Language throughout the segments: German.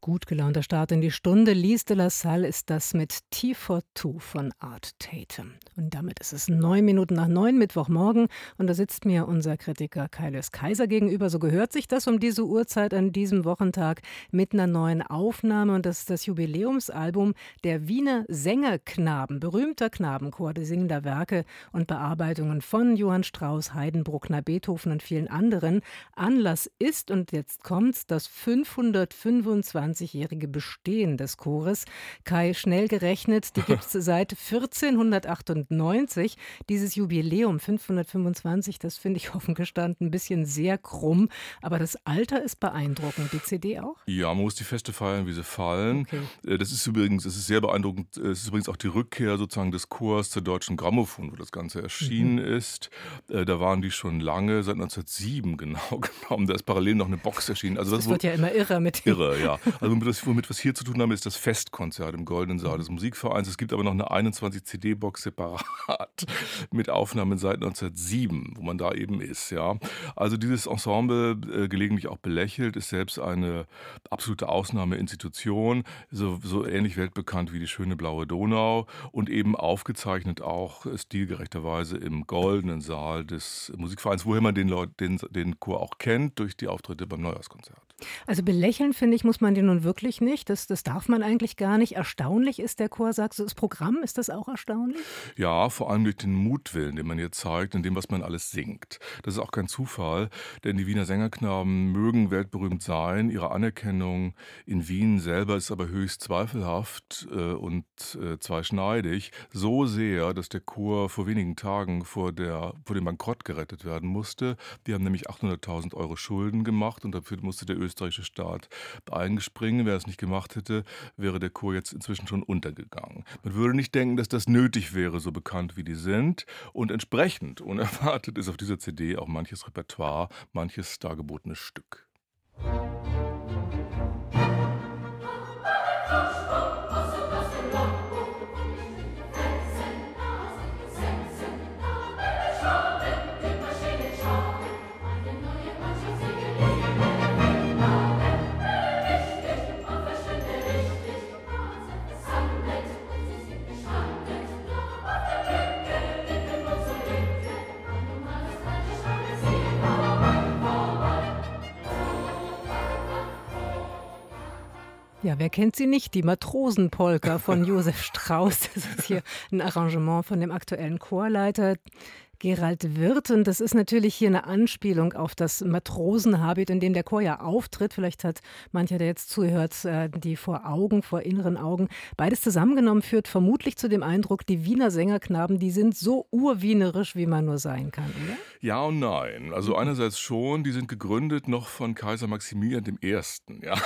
Gut gelaunter Start in die Stunde. Lys de la Salle ist das mit Tea for Two von Art Tatum. Und damit ist es 9 Minuten nach 9, Mittwochmorgen. Und da sitzt mir unser Kritiker Kaius Kaiser gegenüber. So gehört sich das um diese Uhrzeit an diesem Wochentag mit einer neuen Aufnahme. Und das ist das Jubiläumsalbum der Wiener Sängerknaben, berühmter Knabenchor, die singen da Werke und Bearbeitungen von Johann Strauss, Haydn, Bruckner, Beethoven und vielen anderen. Anlass ist, und jetzt kommt's, das 525-jährige Bestehen des Chores. Kai, schnell gerechnet, die gibt es seit 1498. Dieses Jubiläum 525, das finde ich offen gestanden ein bisschen sehr krumm. Aber das Alter ist beeindruckend. Die CD auch? Ja, man muss die Feste feiern, wie sie fallen. Okay. Das ist sehr beeindruckend. Es ist übrigens auch die Rückkehr sozusagen des Chors zur Deutschen Grammophon, wo das Ganze erschienen ist. Da waren die schon lange, seit 1907 genau genommen. Da ist parallel noch eine Box erschienen. Also Das wird ja immer irrer mit irre, ja. Also womit wir es hier zu tun haben, ist das Festkonzert im Goldenen Saal des Musikvereins. Es gibt aber noch eine 21-CD-Box separat mit Aufnahmen seit 1907, wo man da eben ist, ja. Also dieses Ensemble, gelegentlich auch belächelt, ist selbst eine absolute Ausnahmeinstitution, so ähnlich weltbekannt wie die schöne blaue Donau und eben aufgezeichnet auch stilgerechterweise im Goldenen Saal des Musikvereins, woher man den Chor auch kennt, durch die Auftritte beim Neujahrskonzert. Also belächeln, finde ich, muss man den nun wirklich nicht. Das darf man eigentlich gar nicht. Erstaunlich ist der Chor, sagst du, das Programm, ist das auch erstaunlich? Ja, vor allem durch den Mutwillen, den man hier zeigt, in dem, was man alles singt. Das ist auch kein Zufall, denn die Wiener Sängerknaben mögen weltberühmt sein. Ihre Anerkennung in Wien selber ist aber höchst zweifelhaft und zweischneidig. So sehr, dass der Chor vor wenigen Tagen vor dem Bankrott gerettet werden musste. Die haben nämlich 800.000 Euro Schulden gemacht und dafür musste der österreichische Staat eingespringen. Wer es nicht gemacht hätte, wäre der Chor jetzt inzwischen schon untergegangen. Man würde nicht denken, dass das nötig wäre, so bekannt wie die sind. Und entsprechend unerwartet ist auf dieser CD auch manches Repertoire, manches dargebotenes Stück. Ja, wer kennt sie nicht? Die Matrosenpolka von Josef Strauss. Das ist hier ein Arrangement von dem aktuellen Chorleiter Gerald Wirth. Und das ist natürlich hier eine Anspielung auf das Matrosenhabit, in dem der Chor ja auftritt. Vielleicht hat mancher, der jetzt zuhört, die vor inneren Augen. Beides zusammengenommen führt vermutlich zu dem Eindruck, die Wiener Sängerknaben, die sind so urwienerisch, wie man nur sein kann, oder? Ja und nein. Also einerseits schon, die sind gegründet noch von Kaiser Maximilian I., ja,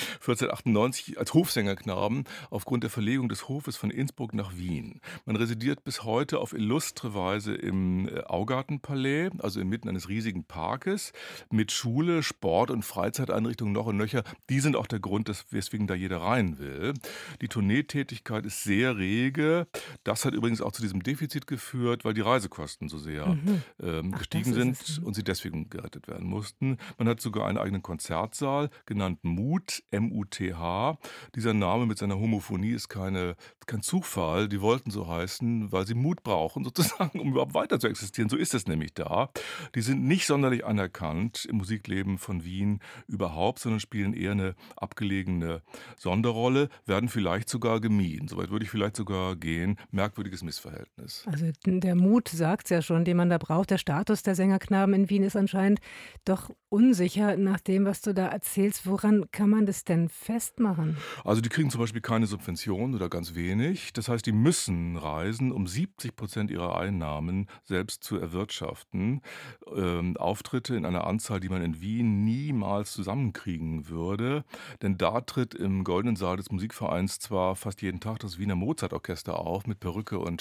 1498 als Hofsängerknaben aufgrund der Verlegung des Hofes von Innsbruck nach Wien. Man residiert bis heute auf illustre Weise im Augartenpalais, also inmitten eines riesigen Parkes, mit Schule, Sport und Freizeiteinrichtungen noch und nöcher. Die sind auch der Grund, weswegen da jeder rein will. Die Tourneetätigkeit ist sehr rege. Das hat übrigens auch zu diesem Defizit geführt, weil die Reisekosten so sehr gestiegen sind und sie deswegen gerettet werden mussten. Man hat sogar einen eigenen Konzertsaal, genannt Mut, M-U-T-H. Dieser Name mit seiner Homophonie ist kein Zufall. Die wollten so heißen, weil sie Mut brauchen, sozusagen, um überhaupt weiter zu existieren. So ist es nämlich da. Die sind nicht sonderlich anerkannt im Musikleben von Wien überhaupt, sondern spielen eher eine abgelegene Sonderrolle, werden vielleicht sogar gemieden. Soweit würde ich vielleicht sogar gehen. Merkwürdiges Missverhältnis. Also der Mut sagt es ja schon, den man da braucht. Der Status der Sängerknaben in Wien ist anscheinend doch unsicher nach dem, was du da erzählst. Woran kann man das denn festmachen? Also die kriegen zum Beispiel keine Subventionen oder ganz wenig. Das heißt, die müssen reisen, um 70% ihrer Einnahmen selbst zu erwirtschaften. Auftritte in einer Anzahl, die man in Wien niemals zusammenkriegen würde. Denn da tritt im Goldenen Saal des Musikvereins zwar fast jeden Tag das Wiener Mozartorchester auf mit Perücke und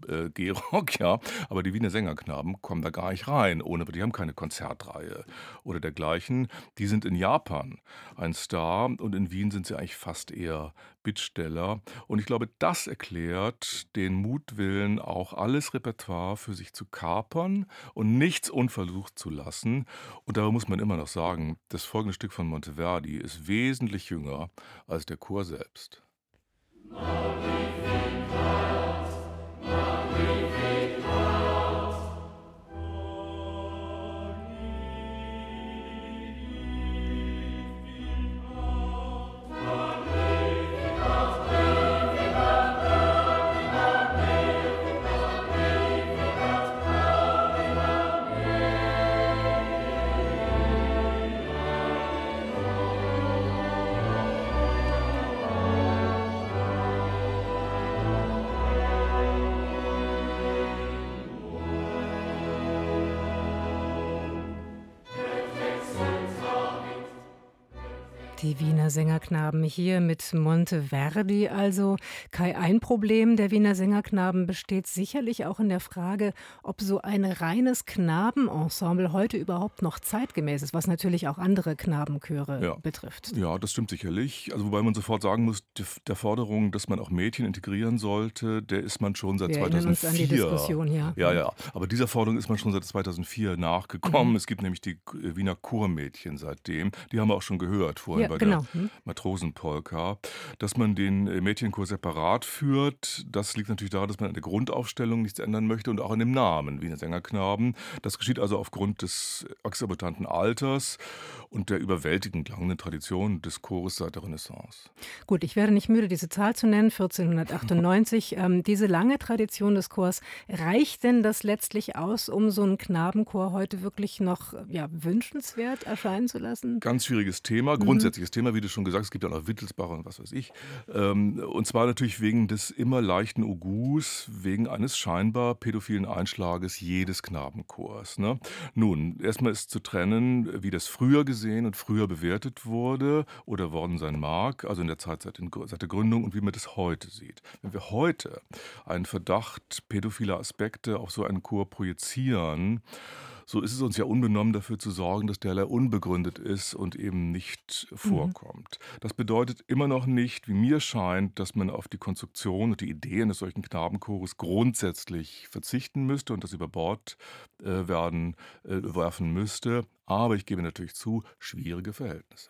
Spitzen-Gehrock, ja, aber die Wiener Sängerknaben kommen da gar nicht rein, die haben keine Konzertreihe. Und oder dergleichen, die sind in Japan ein Star und in Wien sind sie eigentlich fast eher Bittsteller. Und ich glaube, das erklärt den Mutwillen, auch alles Repertoire für sich zu kapern und nichts unversucht zu lassen. Und dabei muss man immer noch sagen, das folgende Stück von Monteverdi ist wesentlich jünger als der Chor selbst. Die Wiener Sängerknaben hier mit Monteverdi also. Kai, ein Problem der Wiener Sängerknaben besteht sicherlich auch in der Frage, ob so ein reines Knabenensemble heute überhaupt noch zeitgemäß ist, was natürlich auch andere Knabenchöre Ja. betrifft. Ja, das stimmt sicherlich. Also wobei man sofort sagen muss, der Forderung, dass man auch Mädchen integrieren sollte, der ist man schon seit Wir erinnern uns 2004. an die Diskussion, ja. Ja, ja. Aber dieser Forderung ist man schon seit 2004 nachgekommen. Es gibt nämlich die Wiener Chormädchen seitdem. Die haben wir auch schon gehört vorhin Ja, bei genau. der Matrosenpolka. Dass man den Mädchenchor separat führt, das liegt natürlich daran, dass man an der Grundaufstellung nichts ändern möchte und auch an dem Namen Wiener Sängerknaben. Das geschieht also aufgrund des exorbitanten Alters und der überwältigend langen Tradition des Chores seit der Renaissance. Gut, ich werde nicht müde, diese Zahl zu nennen, 1498. Diese lange Tradition des Chors, reicht denn das letztlich aus, um so einen Knabenchor heute wirklich noch wünschenswert erscheinen zu lassen? Ganz schwieriges Thema, grundsätzliches Thema, wie du schon gesagt hast, es gibt ja noch Wittelsbach und was weiß ich. Und zwar natürlich wegen des immer leichten Ogus, wegen eines scheinbar pädophilen Einschlages jedes Knabenchors. Ne? Nun, erstmal ist zu trennen, wie das früher gesehen und früher bewertet wurde oder worden sein mag, also in der Zeit seit der Gründung und wie man das heute sieht. Wenn wir heute einen Verdacht pädophiler Aspekte auf so einen Chor projizieren, so ist es uns ja unbenommen dafür zu sorgen, dass derlei unbegründet ist und eben nicht vorkommt. Das bedeutet immer noch nicht, wie mir scheint, dass man auf die Konstruktion und die Idee eines solchen Knabenchores grundsätzlich verzichten müsste und das über Bord werfen müsste. Aber ich gebe natürlich zu, schwierige Verhältnisse.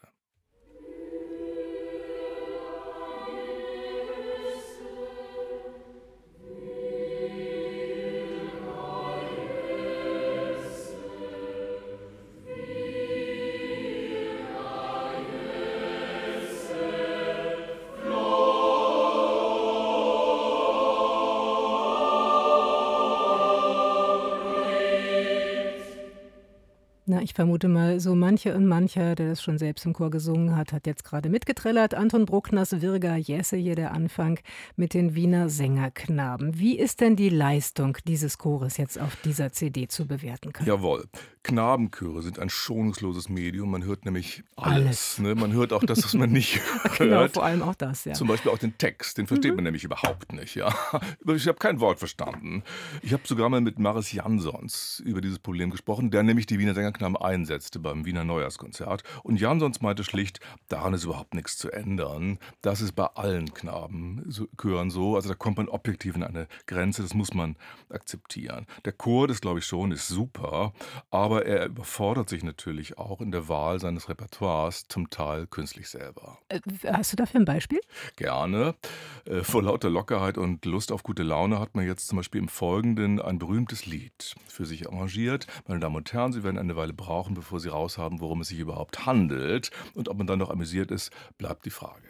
Na, ich vermute mal, so manche und mancher, der das schon selbst im Chor gesungen hat, hat jetzt gerade mitgetrellert. Anton Bruckners Virga Jesse, hier der Anfang mit den Wiener Sängerknaben. Wie ist denn die Leistung dieses Chores jetzt auf dieser CD zu bewerten? Jawohl. Knabenchöre sind ein schonungsloses Medium. Man hört nämlich alles. Ne? Man hört auch das, was man nicht hört. Genau, vor allem auch das, ja. Zum Beispiel auch den Text, den versteht man nämlich überhaupt nicht. Ja? Ich habe kein Wort verstanden. Ich habe sogar mal mit Maris Jansons über dieses Problem gesprochen, der nämlich die Wiener Sängerknaben einsetzte beim Wiener Neujahrskonzert. Und Jansons meinte schlicht, daran ist überhaupt nichts zu ändern. Das ist bei allen Knabenchören so. Also da kommt man objektiv in eine Grenze, das muss man akzeptieren. Der Chor, das glaube ich schon, ist super, aber er überfordert sich natürlich auch in der Wahl seines Repertoires, zum Teil künstlich selber. Hast du dafür ein Beispiel? Gerne. Vor lauter Lockerheit und Lust auf gute Laune hat man jetzt zum Beispiel im Folgenden ein berühmtes Lied für sich arrangiert. Meine Damen und Herren, Sie werden eine Weile brauchen, bevor Sie raushaben, worum es sich überhaupt handelt. Und ob man dann noch amüsiert ist, bleibt die Frage.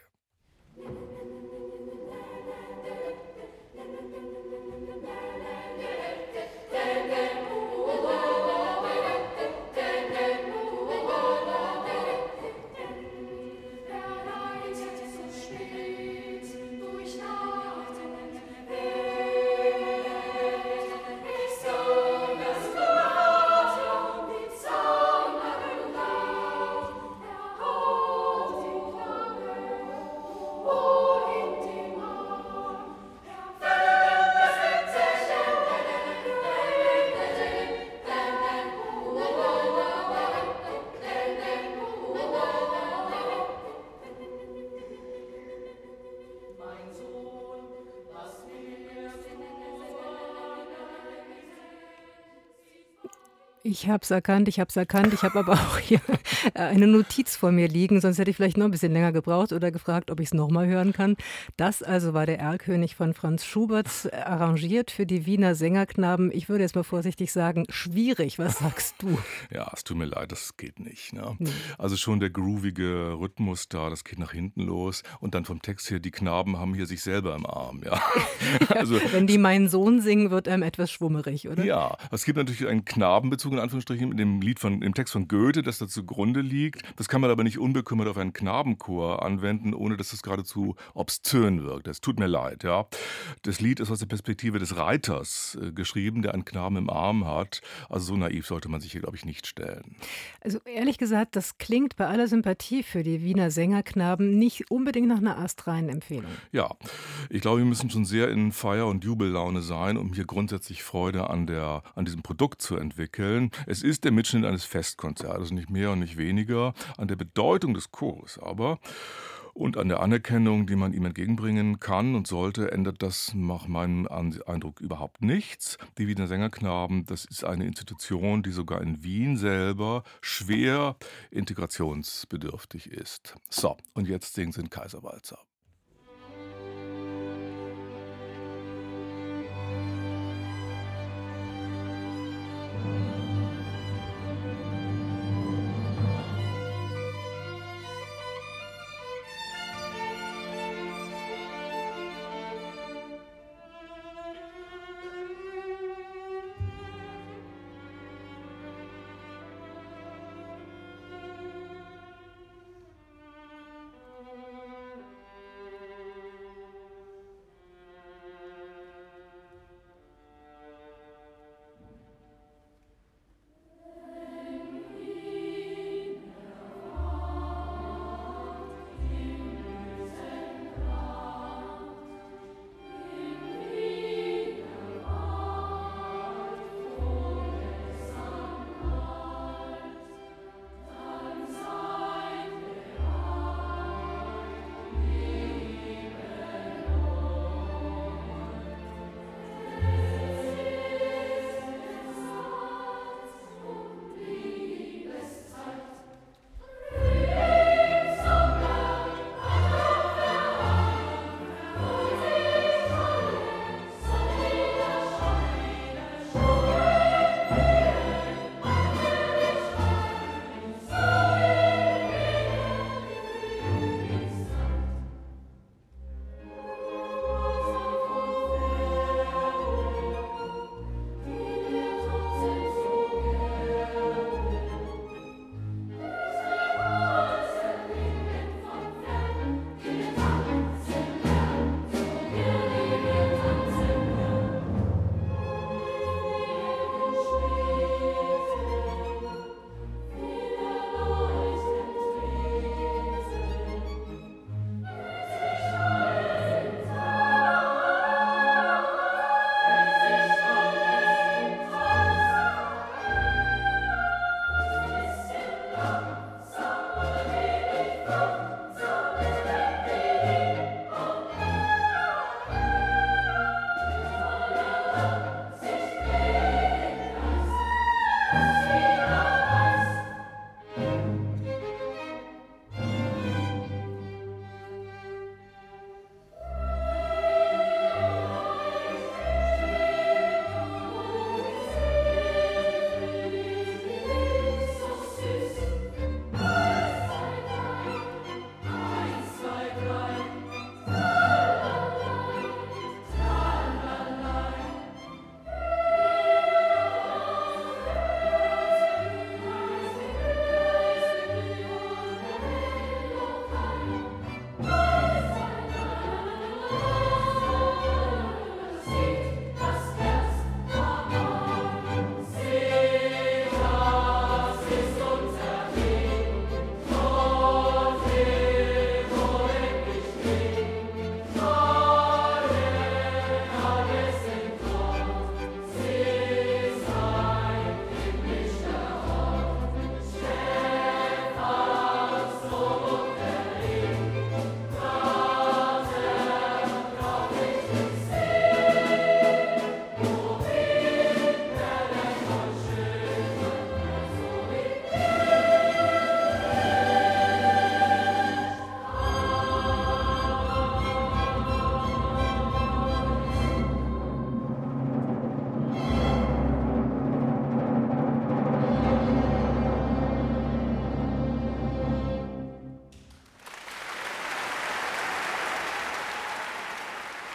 Ich habe es erkannt, ich habe es erkannt. Ich habe aber auch hier eine Notiz vor mir liegen, sonst hätte ich vielleicht noch ein bisschen länger gebraucht oder gefragt, ob ich es noch mal hören kann. Das also war der Erlkönig von Franz Schubert, arrangiert für die Wiener Sängerknaben. Ich würde jetzt mal vorsichtig sagen, schwierig. Was sagst du? Ja, es tut mir leid, das geht nicht, ne? Ne. Also, schon der groovige Rhythmus da, das geht nach hinten los und dann vom Text her, die Knaben haben hier sich selber im Arm, ja. Ja, Also, wenn die „Meinen Sohn“ singen, wird einem etwas schwummerig, oder? ja, es gibt natürlich einen Knabenbezug in Anführungsstrichen in dem im Text von Goethe, das da zugrunde liegt. Das kann man aber nicht unbekümmert auf einen Knabenchor anwenden, ohne dass es geradezu obszön wirkt. Es tut mir leid, ja. Das Lied ist aus der Perspektive des Reiters, geschrieben, der einen Knaben im Arm hat. Also, so naiv sollte man sich hier, glaube ich, nicht stellen. Also, ehrlich gesagt, das klingt bei aller Sympathie für die Wiener Sängerknaben nicht unbedingt nach 'ner astreinen Empfehlung. Ja, ich glaube, wir müssen schon sehr in Feier und Jubellaune sein, um hier grundsätzlich Freude an diesem Produkt zu entwickeln. Es ist der Mitschnitt eines Festkonzertes, nicht mehr und nicht weniger. An der Bedeutung des Chores aber und an der Anerkennung, die man ihm entgegenbringen kann und sollte, ändert das nach meinem Eindruck überhaupt nichts. Die Wiener Sängerknaben, das ist eine Institution, die sogar in Wien selber schwer integrationsbedürftig ist. So, und jetzt singen sie 'n Kaiserwalzer.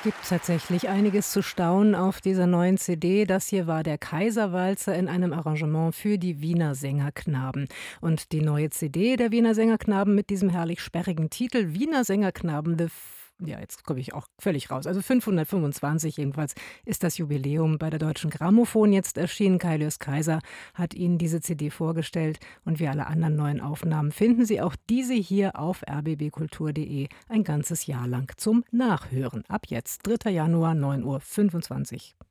gibt tatsächlich einiges zu staunen auf dieser neuen CD. Das hier war der Kaiserwalzer in einem Arrangement für die Wiener Sängerknaben. Und die neue CD der Wiener Sängerknaben mit diesem herrlich sperrigen Titel Wiener Sängerknaben ja, jetzt komme ich auch völlig raus. Also 525 jedenfalls ist das Jubiläum bei der Deutschen Grammophon jetzt erschienen. Kaius Kaiser hat Ihnen diese CD vorgestellt und wie alle anderen neuen Aufnahmen finden Sie auch diese hier auf rbbkultur.de ein ganzes Jahr lang zum Nachhören. Ab jetzt, 3. Januar, 9:25 Uhr.